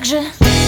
же?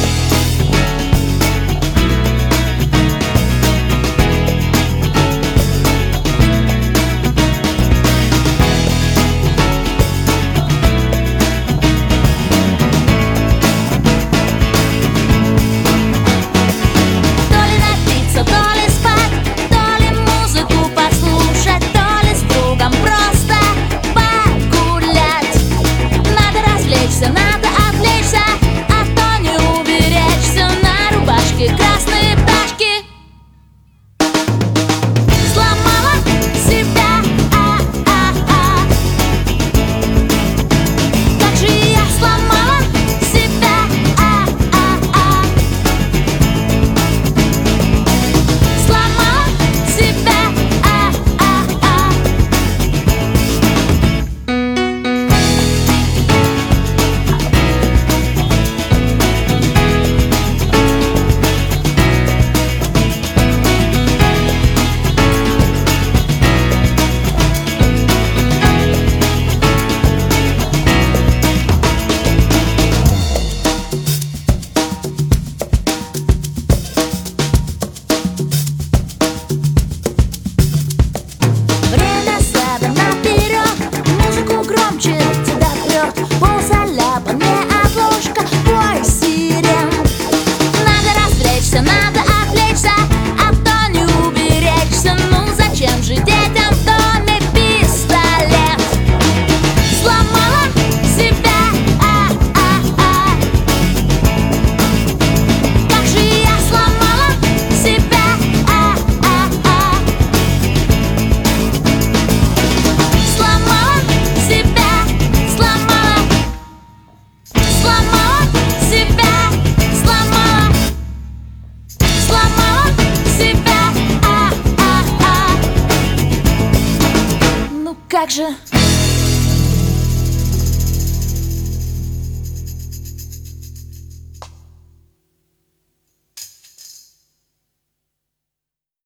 Надо отвлечься, а то не уберечься. На рубашке красные пташки. Сломала себя, как же я сломала себя, сломала себя, тебя прет, заляпанная обложка, бой сирен. Надо развлечься, надо отвлечься, а то не уберечься. Ну зачем же детям в доме пистолет? Сломала себя, как же я сломала себя, сломала себя. Как же?